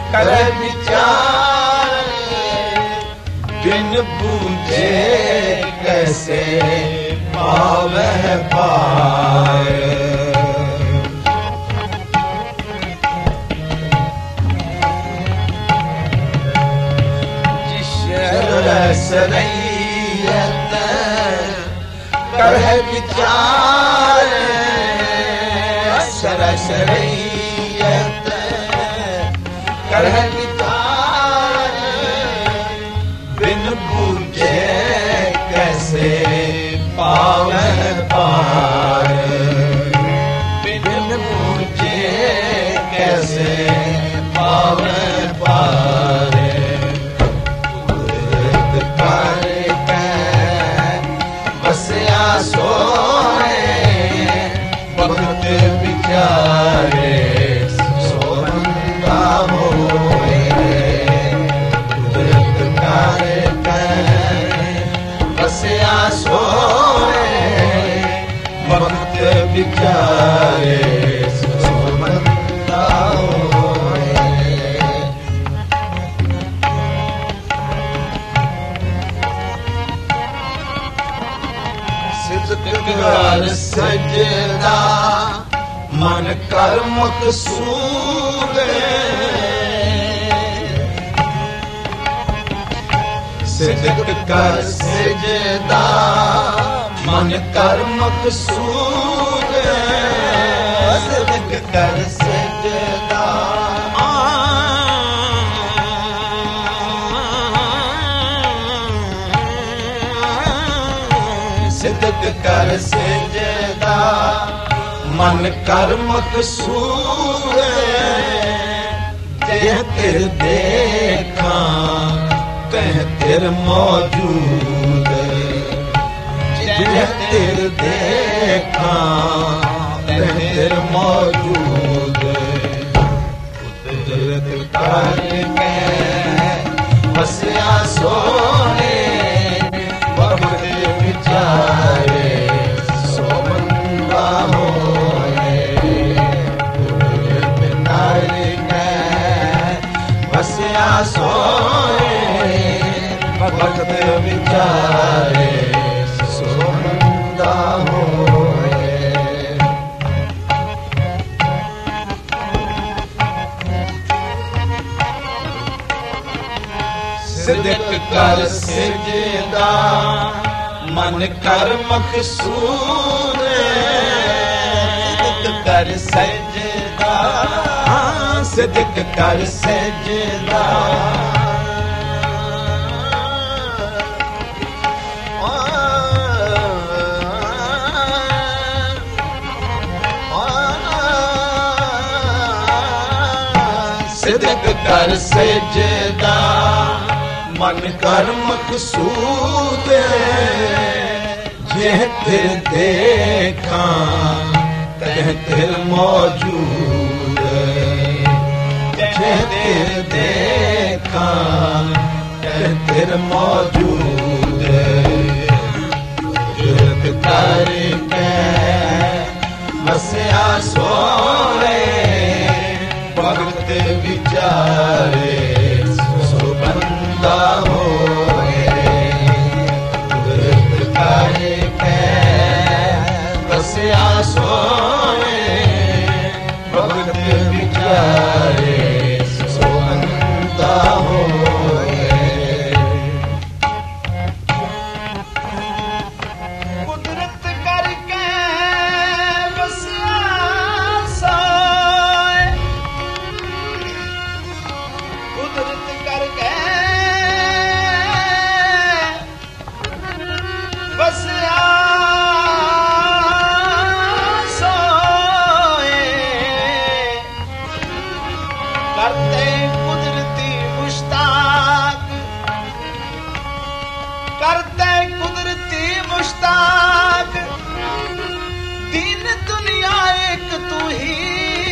करे विचार बिन बूझे कैसे पावे पार सरैयत करे विचार सरैयत करे विचार बिन बूझे कैसे पावे पार बिन बूझे कैसे पावे पार बसिया सोए वक्त विचारे सो बंदा होए कुदरत करे बसिया सोए वक्त विचारे सो बंदा होए कर सजदा मन कर मकसूद सिद्क कर सजदा मन कर मकसूद सिद्क कर सजदा सिद्क कर सजदा मन कर मकसूद जह तिर देखा तह तिर मौजूद जह तिर देखा तह तिर मौजूद कुदरत करके बसिया सोने वक्त विचारे सो बंदा होए कुदरत करके बसिया सोए वक्त विचारे सो बंदा होए सिद्क कर सजदा मन कर मकसूद सिद्क कर सजदा सिद्क कर सजदा सिद्क कर सजदा मन कर मकसूद जह तिर देखा तह तिर मौजूद जह तिर देखा तह तिर मौजूद कुदरत करके बसिया सोए वक्त विचारे सो बंदा होए कुदरत करके बसिया सोए वक्त विचारे सो बंदा होए कुदरत करके बसिया सोए कुदरत करके बसिया सोए करते कुदरती मुश्ताक करते कुदरती मुश्ताक दीन दुनिया एक तू ही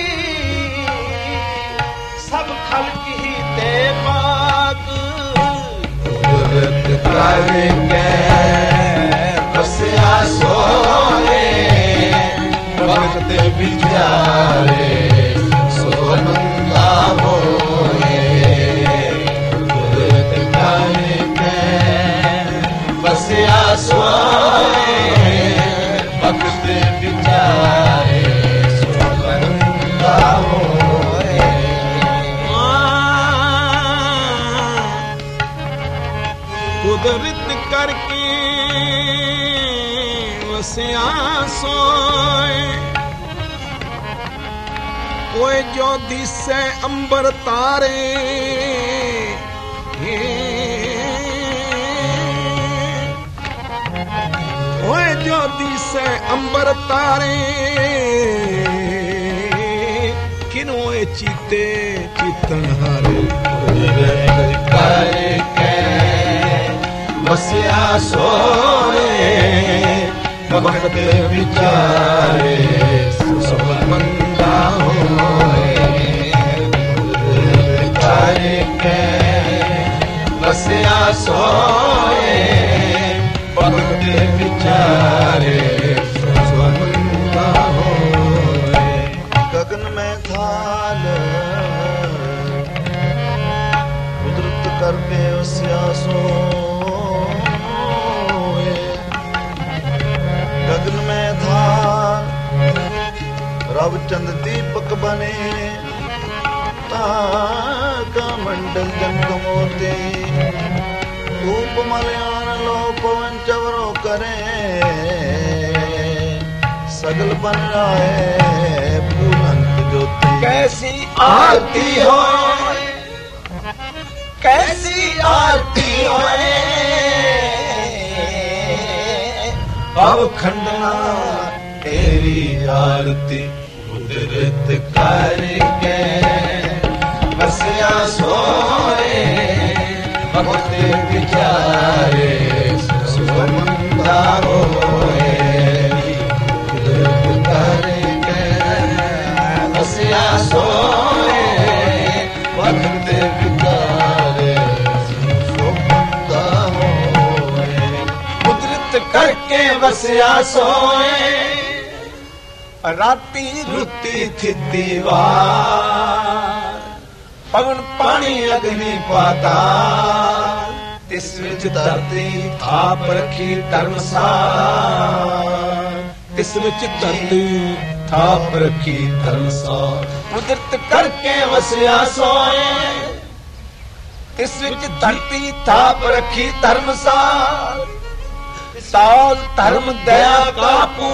सब खल्क ही ते पाक कुदरत करके बसिया सोए वक्त विचारे सो बंदा होए ਕੁਦਰਤ ਕਰਕੇ ਵਸਿਆ ਸੋਏ ਓਏ ਜੋ ਦਿਸੈ ਅੰਬਰ ਤਾਰੇ ਓਏ ਜੋ ਦਿਸੈ ਅੰਬਰ ਤਾਰੇ ਕਿਨੋਂ ਏ ਚੀਤੇ ਚੀਤਨ ਹਾਰੇ ਕਰਕੇ ਵਸਿਆ ਸੋਏ ਵਕਤ ਵਿਚਾਰੇ ਸਭ ਮੰਦਾ ਹੋਏ ਕਰਕੇ ਵਸਿਆ ਸੋਏ ਵਕਤ ਵਿਚਾਰੇ ਸਭ ਮੰਦਾ ਹੋਏ ਗगन में थाल कुदरत करके वसिया सोए गगन में थाल रब चंद दीपक बने ताका मंडल जंग मोते धूप मलयान लो पवन चवरो करे सगल बन रहा पूरंत ज्योति कैसी आरती हो कैसी आरती हो भव खंडना तेरी आरती कुदरत करके वसिया सोए भगत विचारे सुमंदा होए सोए वक्त विचारे सुमंदा होए कुदरत करके वसिया सोए राती रुती थी दीवार पवन पानी अग्नि पाताल तिस विच धरती थाप रखी धर्मसाल तिस विच धरती थाप रखी धर्मसाल कुदरत करके वसिया सोए तिस विच धरती थाप रखी धर्मसाल साल धर्म दया का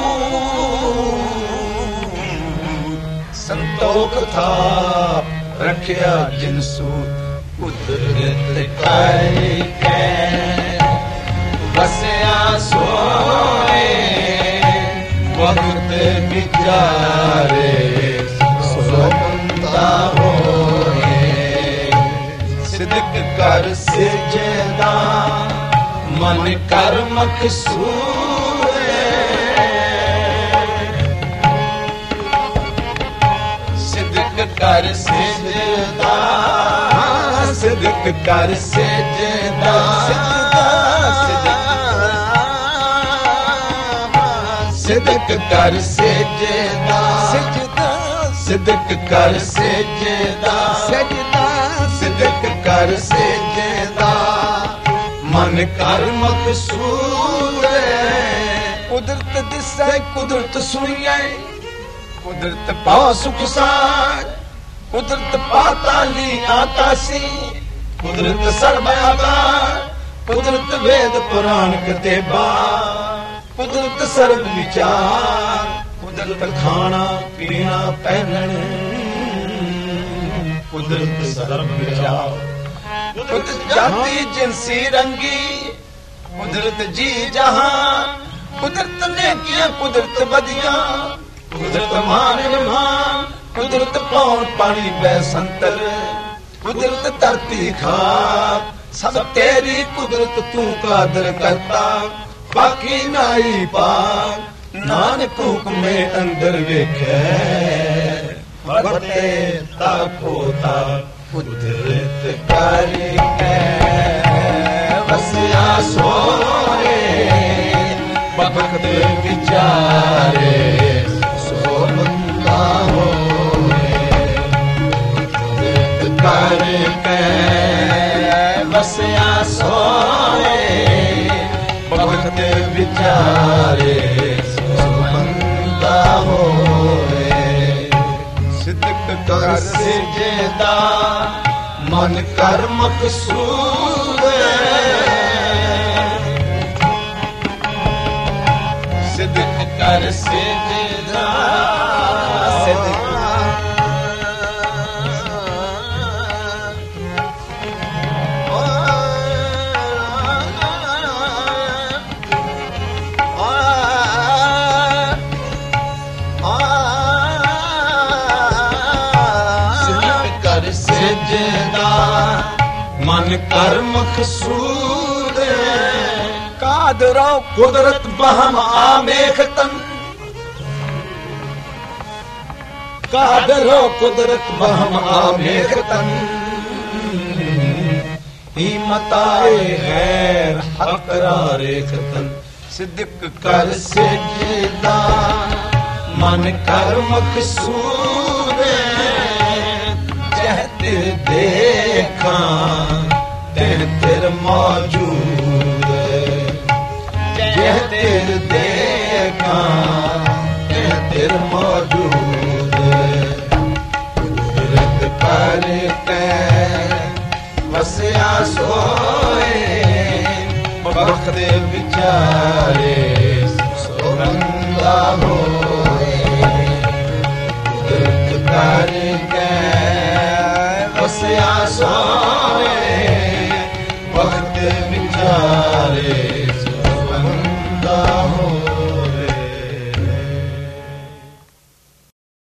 संतोख थाप रखिया जिनसू कुदरत करके वसिया सोए वक्त विचारे सोमंदा होए सिद्क कर सिजदा मन कर मकसूरे सिद्क कर सिजदा सिद्क कर सिजदा सिद्क कर सिजदा सिद्क कर सिजदा सिद्क कर सिजदा मन कर मकसूद कुदरत दिसै कुदरत सुनिए कुदरत पा सुख सार कुदरत पाताली आकाशी कुदरत सर्वआकार कुदरत वेद पुराण किताबा कुदरत सर्व विचार कुदरत खाना पीना पहनन कुदरत सर्व विचार कुदरत जाति जिनसी रंगी कुदरत जी जहान कुदरत नेकियां कुदरत बदियां कुदरत मान मान कुदरत पौन पानी बैसंतर कुदरत धरती खाक सब तेरी कुदरत तू कादर करता बाकी नाई पाक नानक हुक्मे अंदर वेखे वरते ताकोता कुदरत करके वसिया सोए भगत विचारे सोमंदा होए कुदरत करके वसिया सोए भगत विचारे सोमंदा होए सिद्क कर सिजदा मन कर मकसूद ਕਰ ਸਿਜਦਾ ਸਿਦਕ ਮਨ ਕਰ ਮਕਸੂਦ ਕਾਦਰੋ ਕੁਦਰਤ ਬਹਮ ਆਮੇਖ ਤਨ ਕਾਦਰੋ ਕੁਦਰਤ ਬਹਮ ਆਮੇਖ ਤਨ ਹਿਮਤਾਏ ਗੈਰ ਹਕਰਾ ਰੇਖ ਤਨ ਸਿਦਕ ਕਰ ਸਜਦਾ ਮਨ ਕਰ ਮਕਸੂਦ ਤੇ ਦੇਖਾਂ ਤੈਨ ਤੇਰ ਮੌਜੂਦ ਜਹ ਤੇਰ ਦੇਖਾਂ ਤੈਨ ਤੇਰ ਮੌਜੂਦ ਕੁਦਰਤ ਪਰ ਕੈ ਵਸਿਆ ਸੋਏ ਬਖਤ ਵਿਚਾਰ